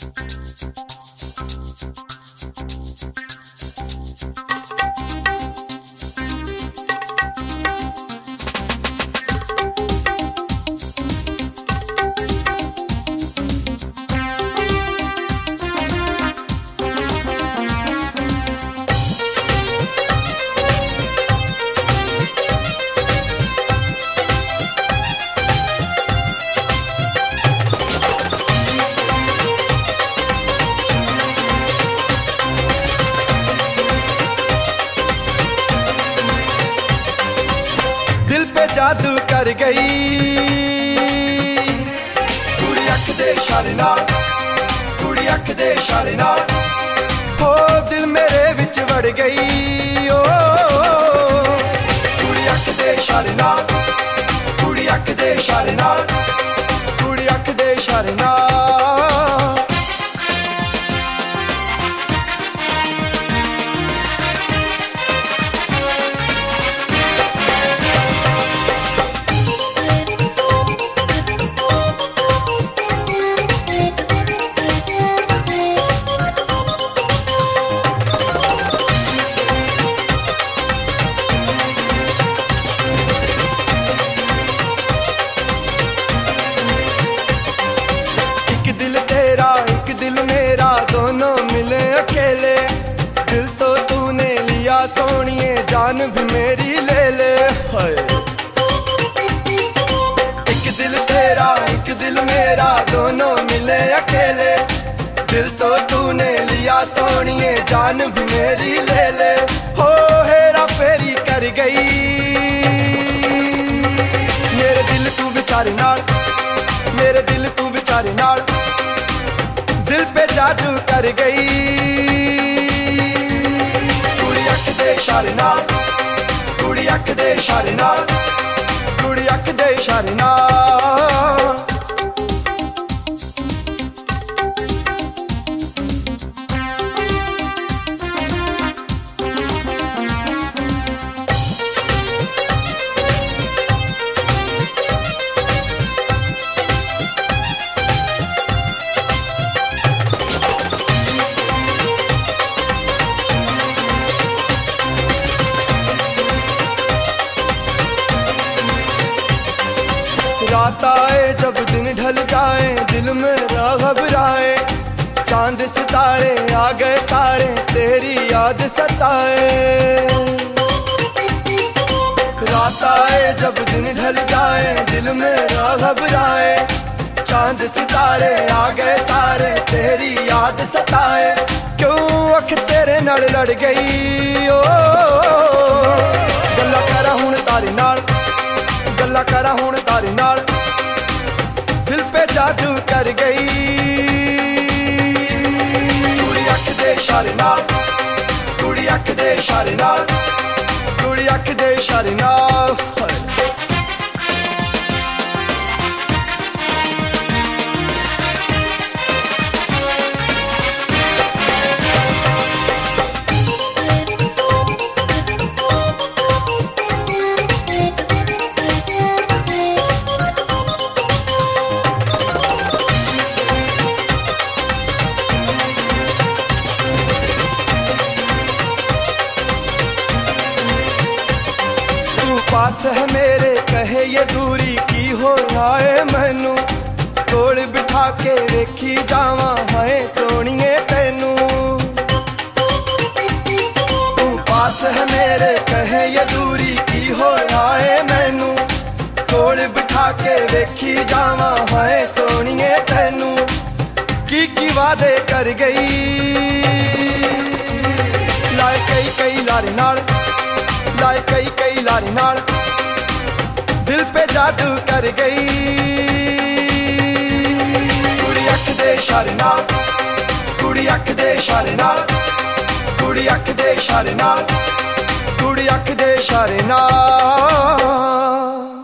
दिल पे जादू कर गई कुड़ी अख दे इशारे नाल, कुड़ी अख दे इशारे नाल, ओ दिल मेरे विच वड़ गई। ओ कुड़ी अख दे इशारे नाल, कुड़ी अख दे इशारे नाल, कुड़ी अख दे इशारे नाल। सोनिए जान भी मेरी ले ले, हाय एक दिल तेरा एक दिल मेरा दोनों मिले अकेले, दिल तो तूने लिया सोनिए जान भी मेरी ले ले। हो हेरा फेरी कर गई मेरे दिल तू बेचारे नाल, मेरे दिल तू बेचारे नाल, दिल पे जादू कर गई इशारे नाल, कुड़ी अख दे इशारे नाल, कुड़ी अख दे इशारे नाल। रात आए जब दिन ढल जाए दिल मेरा घबराए, चांद सितारे आ गए सारे तेरी याद सताए। रात आए जब दिन ढल जाए दिल मेरा घबराए, चांद सितारे आ गए सारे तेरी याद सताए। क्यों अख तेरे नाल लड़ गई ओ गल्ला करा हुण तारे नाल, गल्ला करा हुण तारे नाल, दिल पे जादू कर गई कुड़ी अख दे इशारे नाल, कुड़ी अख दे इशारे नाल, कुड़ी अख दे इशारे नाल। पास है मेरे कहे ये दूरी की हो आए मैनू, कोल बिठा के वेखी जावा है सोनिए तेनू। तू पास है मेरे कहे ये दूरी की हो आए मैनू, कोल बिठा के वेखी जावा है सोनिए तेनू। की वादे कर गई लाए कई कई लारे नाल, लाए कई कई लारे नाल, दिल पे जादू कर गई कुड़ी अख दे इशारे नाल, कुड़ी अख दे इशारे नाल, कुड़ी अख दे इशारे नाल, कुड़ी अख दे इशारे नाल।